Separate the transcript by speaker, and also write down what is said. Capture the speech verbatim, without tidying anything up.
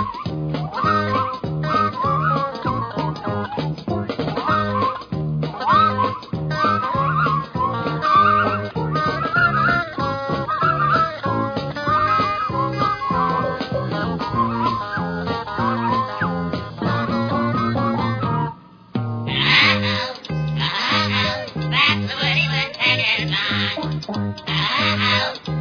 Speaker 1: That's the way we take it on. Oh,